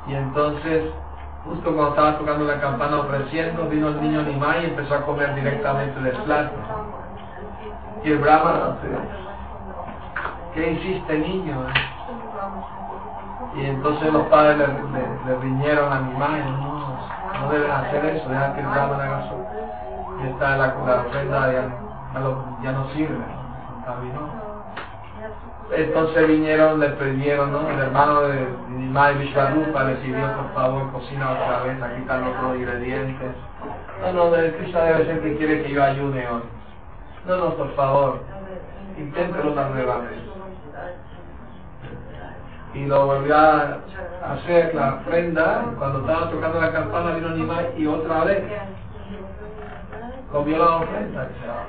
Speaker 2: Y entonces, justo cuando estaba tocando la campana ofreciendo, vino el niño Nimai y empezó a comer directamente del plato. Y el brahmana, ¿qué hiciste, niño? Y entonces los padres le, le, le riñeron a Nimai, no, no deben hacer eso, deja que el brahmana haga eso. Y está la, la ofrenda ya, ya no sirve, ¿no? Contaminó. Entonces vinieron, le pidieron, ¿no? El hermano de Nimai, Vishvarupa, le pidió, por favor, cocina otra vez, aquí están los otros ingredientes. No, no, el Krishna debe ser que quiere que yo ayune hoy. No, no, por favor, inténtelo una nueva vez. Y lo volvió a hacer la ofrenda, y cuando estaba tocando la campana vino Nimai y otra vez comió la ofrenda.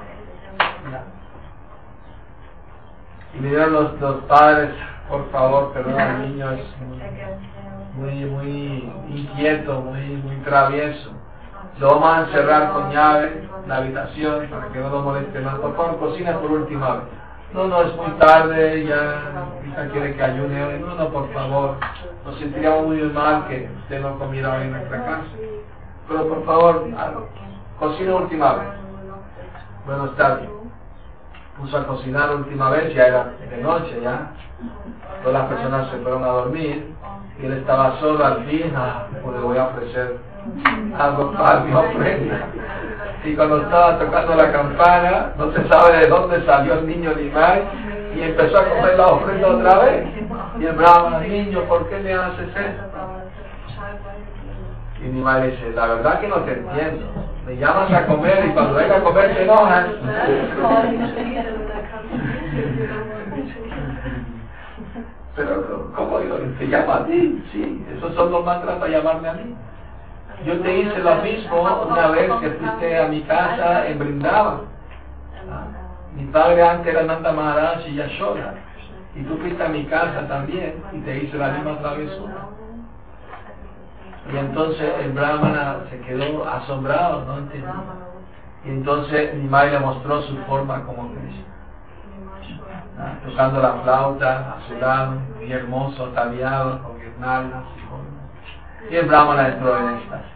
Speaker 2: Y le dieron los, los padres, por favor, perdón, el niño es muy, muy inquieto, muy, muy travieso. Lo vamos a encerrar con llave en la habitación para que no lo moleste más. Por favor, cocina por última vez. No, no, es muy tarde, ya Krishna quiere que ayune hoy. No, no, por favor, nos sentiríamos muy mal que usted no comiera hoy en nuestra casa. Pero por favor, cocina última vez. Bueno, está bien. Puso a cocinar la última vez, ya era de noche ya. Todas las personas se fueron a dormir y él estaba solo al fin. Ah, pues le voy a ofrecer algo para mi ofrenda. Y cuando estaba tocando la campana, no se sabe de dónde salió el niño Nimai y empezó a comer la ofrenda otra vez. Y el brahmana, niño, ¿por qué le haces eso? Y Nimai dice, la verdad que no te entiendo. Me llamas a comer y cuando venga a comer te enojas. Pero, ¿cómo digo? ¿Te llama a ti? Sí, esos son los mantras para llamarme a mí. Yo te hice lo mismo una vez que fuiste a mi casa en Vrindavan. ¿Ah? Mi padre antes era Nanda Maharaj y Yashoda. Y tú fuiste a mi casa también y te hice la misma travesura. Y entonces el brahmana se quedó asombrado, ¿no? Y entonces Nimai le mostró su forma como Krishna, ¿ah? Tocando la flauta a su lado, muy hermoso, ataviado, con guirnaldas. Y el brahmana entró en éxtasis,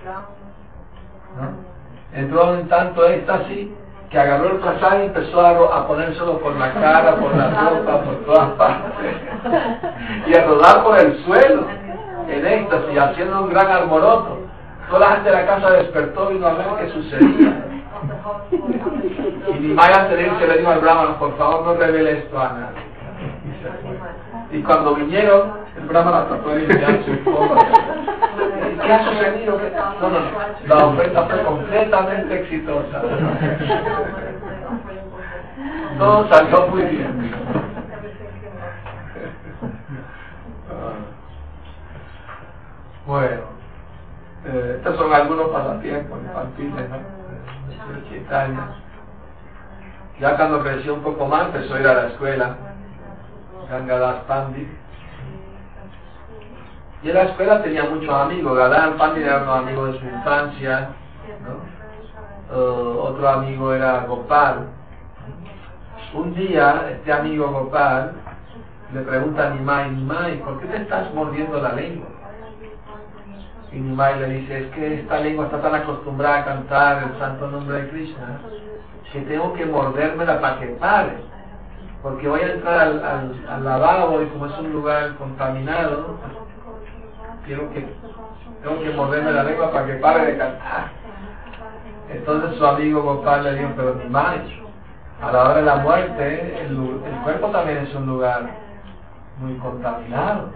Speaker 2: ¿no? Entró en tanto éxtasis que agarró el prasad y empezó a, a ponérselo por la cara, por la ropa, por todas partes y a rodar por el suelo en éxtasis, haciendo un gran alboroto. Toda la gente de la casa despertó y vino a ver qué sucedía. Y Nimai antes de irse le dijo al brahmana, por favor no revele esto a nadie. Y se fue. Y cuando vinieron, el brahmana trató de limpiarse un poco. ¿Qué ha sucedido? No, no, no. La ofrenda fue completamente exitosa. Todo salió muy bien. Bueno, eh, estos son algunos pasatiempos infantiles, ¿no? De siete años. Ya cuando creció un poco más, empezó a ir a la escuela, Gangadhar Pandit. Y en la escuela tenía muchos amigos. Gadadhar Pandit era un amigo de su infancia, ¿no? Uh, otro amigo era Gopal. Un día, este amigo Gopal le pregunta a Nimai, Nimai, ¿por qué te estás mordiendo la lengua? Y Nimai le dice, es que esta lengua está tan acostumbrada a cantar el santo nombre de Krishna que tengo que mordérmela para que pare, porque voy a entrar al, al, al lavabo y como es un lugar contaminado, quiero que tengo que morderme la lengua para que pare de cantar. Entonces su amigo Gopal le dijo, pero Nimai, a la hora de la muerte el, el cuerpo también es un lugar muy contaminado,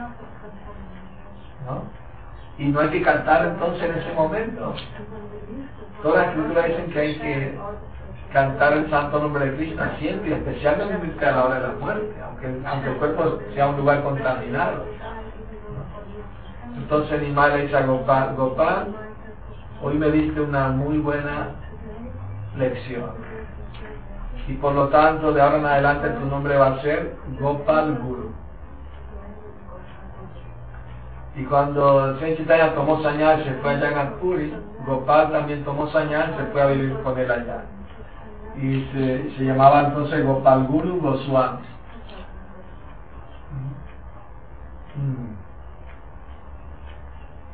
Speaker 2: ¿no? Y no hay que cantar entonces en ese momento. Todas las escrituras dicen que hay que cantar el santo nombre de Krishna siempre, y especialmente a la hora de la muerte, aunque, aunque el cuerpo sea un lugar contaminado. Entonces Nimai le dice a Gopal, Gopal, hoy me diste una muy buena lección. Y por lo tanto, de ahora en adelante tu nombre va a ser Gopal Guru. Y cuando el Señor Chaitanya tomó Sanyal, se fue a Jagannath Puri, Gopal también tomó Sanyal, se fue a vivir con él allá. Y se, se llamaba entonces Gopal Guru Goswami.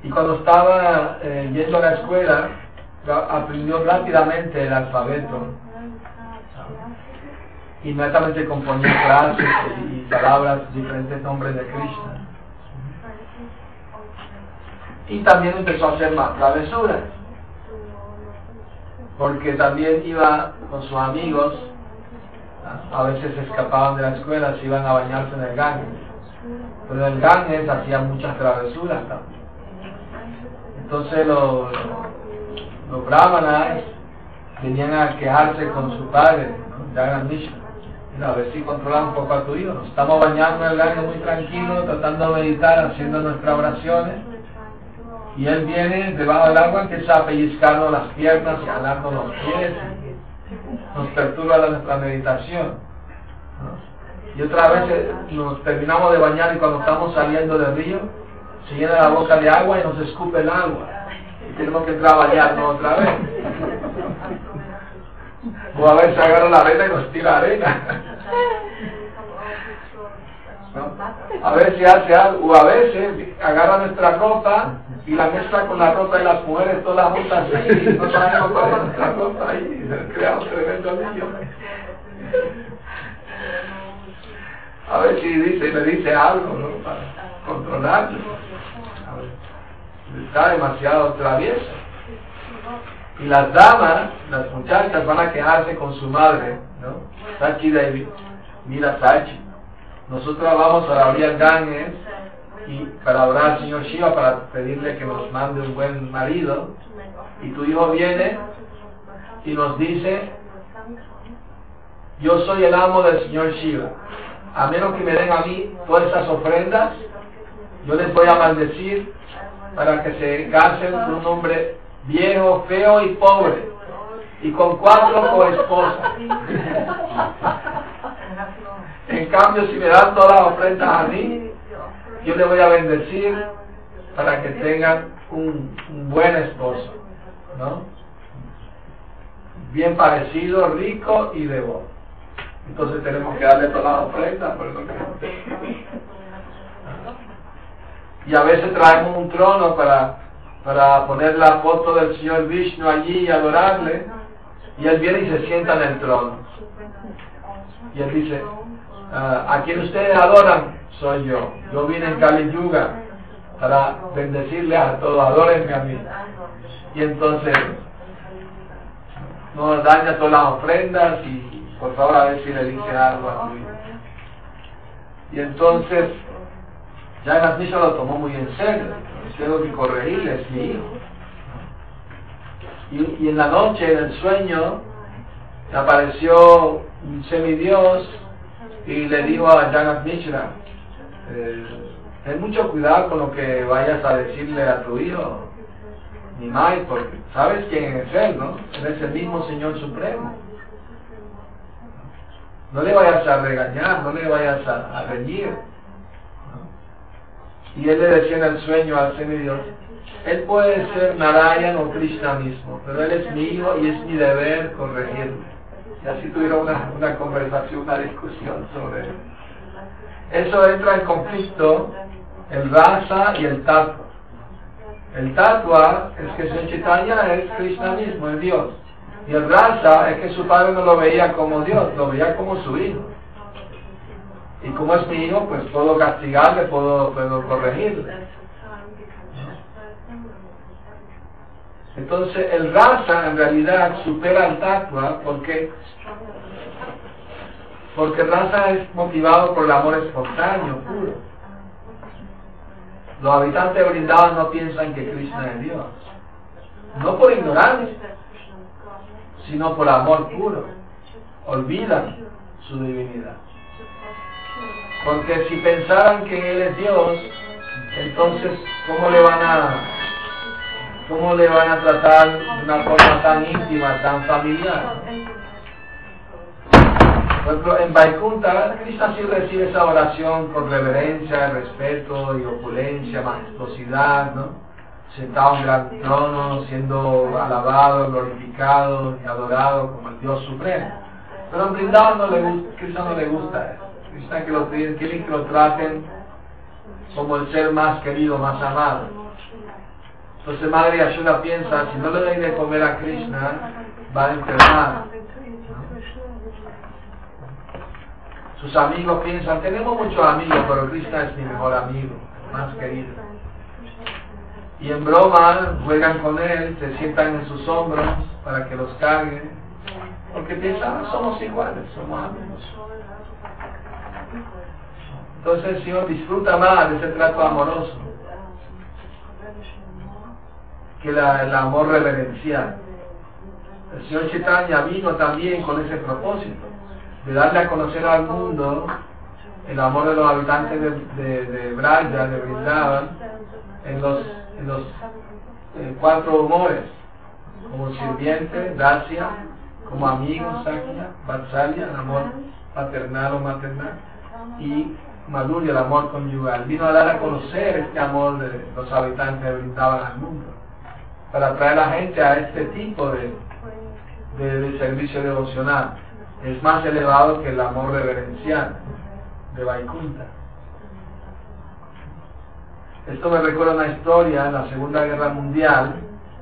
Speaker 2: Y cuando estaba eh, yendo a la escuela, aprendió rápidamente el alfabeto. Inmediatamente componía frases y, y palabras, diferentes nombres de Krishna. Y también empezó a hacer más travesuras, porque también iba con sus amigos, a veces se escapaban de la escuela, se iban a bañarse en el Ganges, pero en el Ganges hacían muchas travesuras también. Entonces los, los brahmanas venían a quejarse con su padre, ¿no? Jagannath Mishra. Mira, a ver si controla un poco a tu hijo. Nos estamos bañando en el Ganges muy tranquilo, tratando de meditar, haciendo nuestras oraciones, y él viene debajo del agua, empieza a pellizcarnos las piernas y jalarnos los pies, nos perturba la, nuestra meditación, ¿no? Y otra vez eh, nos terminamos de bañar y cuando estamos saliendo del río se llena la boca de agua y nos escupe el agua y tenemos que entrar a bañarnos otra vez. O a veces agarra la arena y nos tira arena, ¿no? A veces hace algo, o a veces agarra nuestra ropa y la mezcla con la ropa de las mujeres, todas las juntas ahí, y no sabemos cómo nuestra ropa ahí, y se crea un tremendo lío. A ver si dice, le dice algo, ¿no? Para controlarlo. A ver, está demasiado travieso. Y las damas, las muchachas, van a quejarse con su madre, ¿no? Sachi Devi, mira Sachi, nosotros vamos a la orilla del Ganges y para orar al señor Shiva, para pedirle que nos mande un buen marido, y tu hijo viene y nos dice: yo soy el amo del señor Shiva, a menos que me den a mí todas esas ofrendas, yo les voy a maldecir para que se casen con un hombre viejo, feo y pobre, y con cuatro coesposas. En cambio, si me dan todas las ofrendas a mí, yo le voy a bendecir para que tengan un, un buen esposo, ¿no? Bien parecido, rico y devoto. Entonces tenemos que darle todas las ofrendas, por lo que... Y a veces traemos un trono para, para poner la foto del señor Vishnu allí y adorarle, y él viene y se sienta en el trono. Y él dice: Uh, a quien ustedes adoran soy yo. Yo vine en Kali Yuga para bendecirles a todos, adórenme a mí. Y entonces nos daña todas las ofrendas y por favor a ver si le dice algo a tu hijo. Y entonces Jagannath Mishra lo tomó muy en serio. Tengo que corregirle, es mi hijo. Y, y en la noche, en el sueño, apareció un semidios y le dijo a Jagannath Mishra: eh, ten mucho cuidado con lo que vayas a decirle a tu hijo, Nimai, porque sabes quién es él, ¿no? Él es el mismo Señor Supremo. No le vayas a regañar, no le vayas a, a reñir, ¿no? Y él le decía en el sueño al semidios: él puede ser Narayana o Krishna mismo, pero él es mi hijo y es mi deber corregirle. Y así tuvieron una, una conversación, una discusión sobre eso. Eso entra en conflicto el rasa y el tattva. El tattva es que Señor Chaitanya es Krishna mismo, es Dios. Y el rasa es que su padre no lo veía como Dios, lo veía como su hijo. Y como es mi hijo, pues puedo castigarle, puedo, puedo corregirle. Entonces el rasa en realidad supera el tattva porque porque el rasa es motivado por el amor espontáneo, puro. Los habitantes de Vrindavan no piensan que Krishna es Dios, no por ignorancia, sino por amor puro. Olvidan su divinidad, porque si pensaran que Él es Dios, entonces ¿cómo le van a ¿Cómo le van a tratar de una forma tan íntima, tan familiar? Por ejemplo, en Vaikuntha, Krishna sí recibe esa oración con reverencia, respeto y opulencia, majestuosidad, ¿no? Sentado en un gran trono, siendo alabado, glorificado y adorado como el Dios Supremo. Pero en Vrindavan no le gusta, Krishna no le gusta eso. Krishna que lo, quieren que lo traten como el ser más querido, más amado. Entonces Madre Yashoda piensa, si no le doy de comer a Krishna, va a enfermar. Sus amigos piensan, tenemos muchos amigos, pero Krishna es mi mejor amigo, más querido. Y en broma juegan con él, se sientan en sus hombros para que los cargue, porque piensan, somos iguales, somos amigos. Entonces el Señor disfruta más de ese trato amoroso que la, el amor reverencial. El Señor Chaitanya vino también con ese propósito, de darle a conocer al mundo el amor de los habitantes de, de, de Braja, de Vrindavan, en los, en los eh, cuatro humores, como sirviente, Dasya, como amigo, Sakya, Vatsalya, el amor paternal o maternal, y Madhurya, el amor conyugal. Vino a dar a conocer este amor de los habitantes de Vrindavan al mundo, para atraer a la gente a este tipo de, de, de servicio devocional. Es más elevado que el amor reverencial de Vaikunta. Esto me recuerda una historia en la Segunda Guerra Mundial.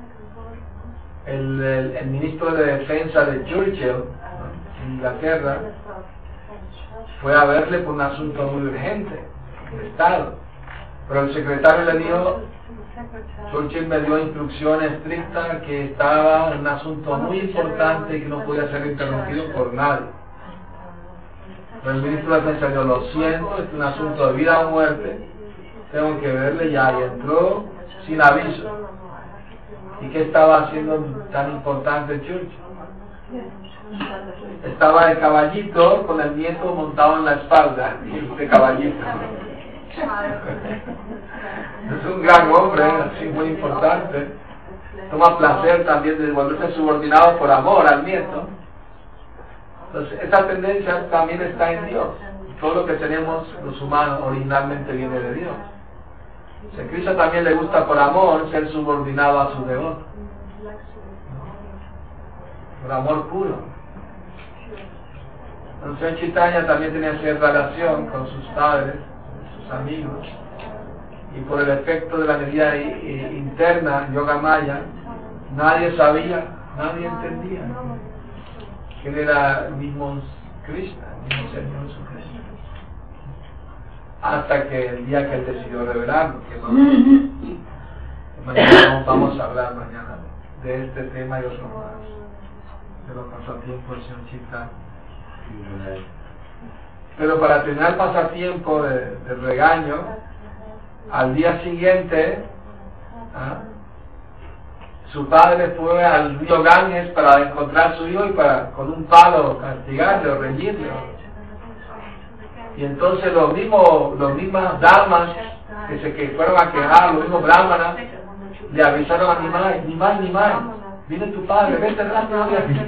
Speaker 2: El, el, el ministro de Defensa de Churchill, ¿no?, en Inglaterra, fue a verle por un asunto muy urgente de Estado, pero el secretario le dijo, Churchill me dio instrucciones estrictas que estaba en un asunto muy importante y que no podía ser interrumpido por nadie. Pero el ministro de Defensa dijo, lo siento, es un asunto de vida o muerte, tengo que verle ya, y entró sin aviso. ¿Y qué estaba haciendo tan importante Churchill? Estaba de caballito con el nieto montado en la espalda, de caballito. Es un gran hombre, así muy importante. Toma placer también de volverse subordinado por amor al nieto. Entonces, esa tendencia también está en Dios. Todo lo que tenemos los humanos originalmente viene de Dios. A Krishna también le gusta por amor ser subordinado a su devoto, por amor puro. Entonces Chaitanya también tenía cierta relación con sus padres, sus amigos, y por el efecto de la energía interna, Yoga Maya, nadie sabía, nadie entendía quién era el mismo Krishna, el mismo Señor Supremo. Hasta que el día que él decidió revelarlo, que mañana vamos a hablar mañana de este tema y otro más, de los pasatiempos del Señor Chaitanya. Pero para terminar el pasatiempo de, de regaño, al día siguiente, ¿ah?, su padre fue al río Ganges para encontrar a su hijo y para con un palo castigarle o reñirle. Y entonces los mismos, los mismas damas que se que fueron a quejar, los mismos brahmanas, le avisaron a Nimai, Nimai, Nimai, viene tu padre, vete rápido de aquí.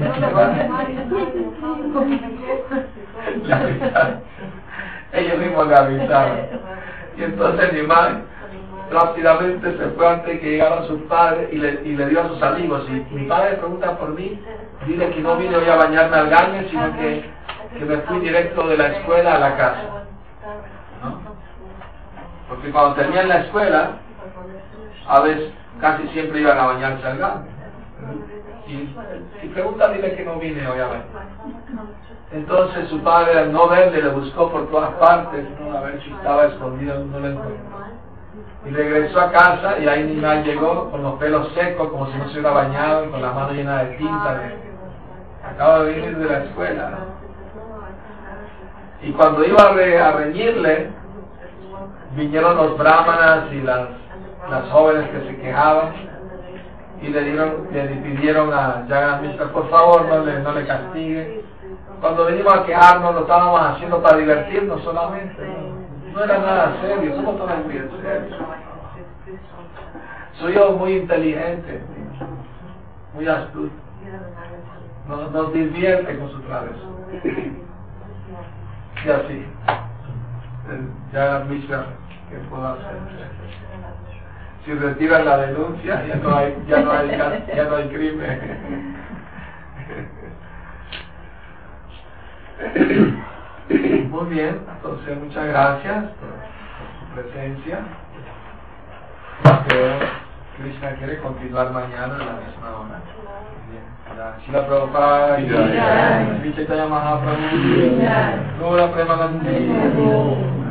Speaker 2: Le avisaron. Ellos mismos le avisaron. Y entonces Nimai rápidamente se fue antes de que llegaran sus padres y le, y le dio a sus amigos, si mi padre pregunta por mí, dile que no vine hoy a bañarme al Ganges, sino que, que me fui directo de la escuela a la casa, ¿no? Porque cuando tenían la escuela, a veces casi siempre iban a bañarse al Ganges, y si pregunta, dile que no vine hoy a bañar. Entonces su padre, al no verle, le buscó por todas partes, ¿no?, a ver si estaba escondido, no le encontró. Y regresó a casa y ahí Nimai llegó con los pelos secos, como si no se hubiera bañado, y con la mano llena de tinta. De... Acaba de venir de la escuela, ¿no? Y cuando iba a, re, a reñirle, vinieron los brahmanas y las, las jóvenes que se quejaban y le, dieron, le pidieron a Jagannath Mishra, por favor, no le, no le castigue. Cuando venimos a quejarnos, lo estábamos haciendo para divertirnos solamente, ¿no? No era nada serio, somos todos muy serios. Soy yo muy inteligente, muy astuto. Nos, nos divierte con su travesura. Y así, ya Mishra, ¿qué puedo hacer? Si retiran la denuncia, ya no hay, ya no hay, ya no hay crimen. Muy bien, entonces muchas gracias por su presencia. Espero Krishna quiere continuar mañana a la misma hora. Bien. Srila Prabhupada, Sri Chaitanya Mahaprabhu, Gaura Premanandi.